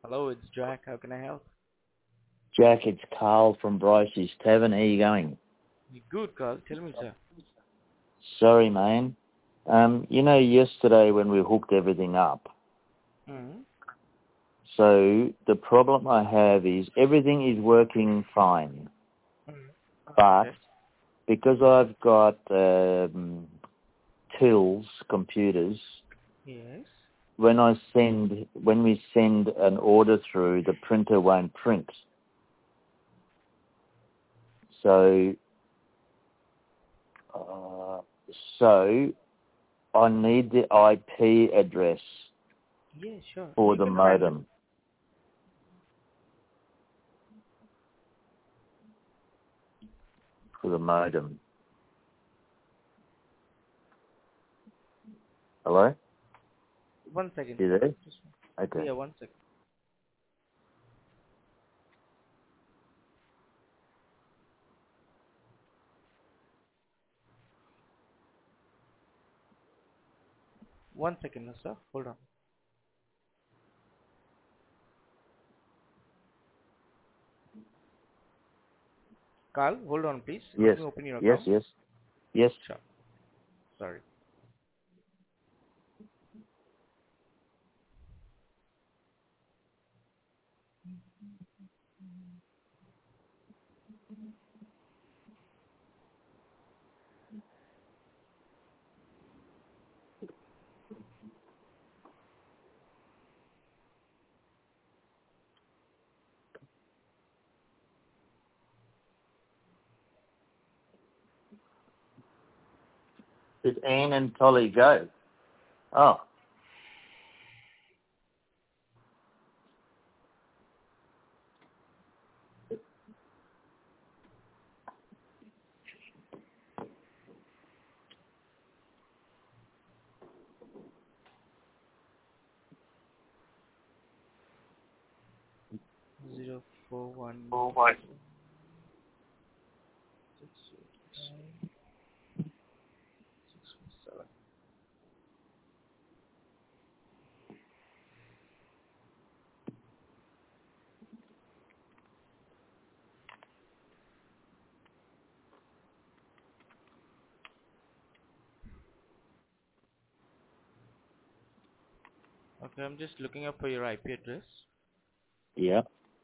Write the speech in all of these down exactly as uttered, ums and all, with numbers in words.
Hello, it's Jack. How can I help? Jack, it's Carl from Bryce's Tavern. How you going? You good, Carl? Tell me, sir. Sorry, man. Um, you know, yesterday when we hooked everything up, Mm-hmm. so the problem I have is everything is working fine, Mm-hmm. but Okay. because I've got um, tills, computers, Yes. when I send, when we send an order through, the printer won't print. So, uh, so I need the I P address Yeah, sure. for You the can find it. modem. For the modem. Hello? One second, You sir. there? Just Okay. yeah, one second. One second, sir. Hold on. Carl, hold on, please. Let Yes. me open your Yes, account. yes. Yes. Sure. Sorry. Did Anne and Polly go? Oh. Zero four one Oh my. six eight nine six one seven. Okay, I'm just looking up for your I P address. Yeah.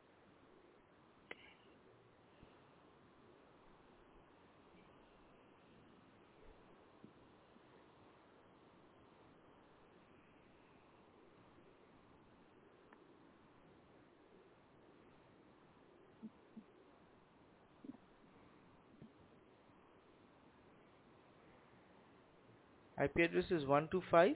I P address is one two five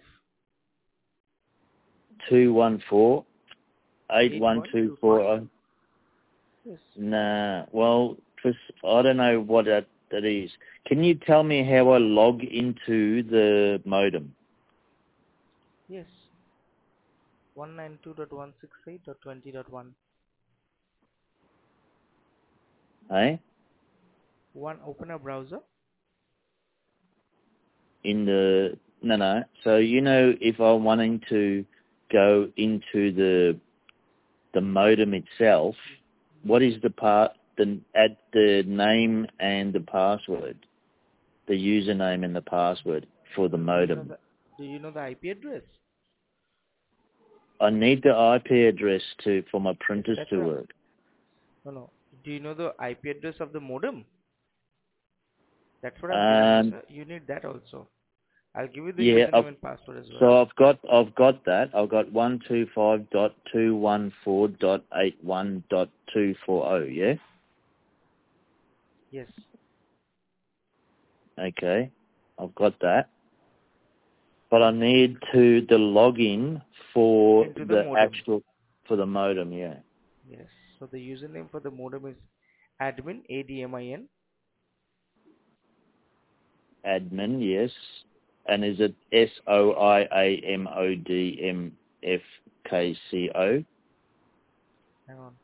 Two one four eight eight one one two two four five. oh. Yes. Nah. Well, Chris, I don't know what that that is. Can you tell me how I log into the modem? Yes. one ninety-two dot one sixty-eight dot twenty dot one. Eh? One, open a browser. In the no no. So you know if I'm wanting to go into the the modem itself, what is the part the add the name and the password, the username and the password for the Do you know modem? the Do you know the I P address? I need the I P address to for my Yes, printers that's to what. work. No, no. Do you know the I P address of the modem? That's what I'm telling you, Um, sir. You need that also. I'll give you the yeah, I've, username and password as well. so I've got I've got that. I've got one two five dot two one four dot eight one dot two four zero. Yeah. Yes. Okay, I've got that. But I need to the login for Into the the modem. actual for the modem. Yeah. Yes. So the username for the modem is admin, A D M I N. Admin, yes. And is it S O I A M O D M F K C O? Hang on.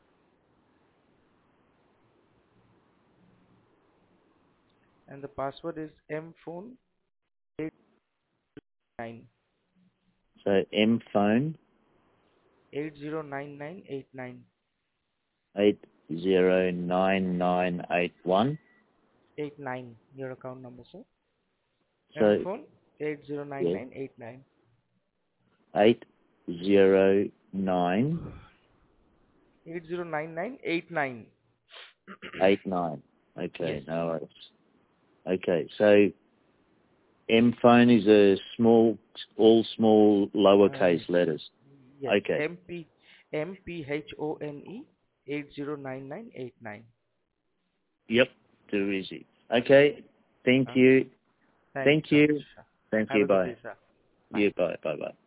And the password is mphone eight nine. So M phone eight zero nine nine eight nine. Eight zero nine nine eight one. Eight nine. Your account number, sir. M So phone eight zero nine yeah, nine eight nine. eight zero nine Eight zero nine nine eight nine. eight nine. Yes. Okay, no worries. Okay, so M phone is a small, all small Uh, lowercase letters. yes. Okay. M P M P H O N E eight zero nine nine eight nine. Yep. Too easy. Okay. Thank Okay. you. Thank you Thank so much, you. sir. Thank Have you. a good day, Bye. sir. Bye. You. Bye. Bye. Bye.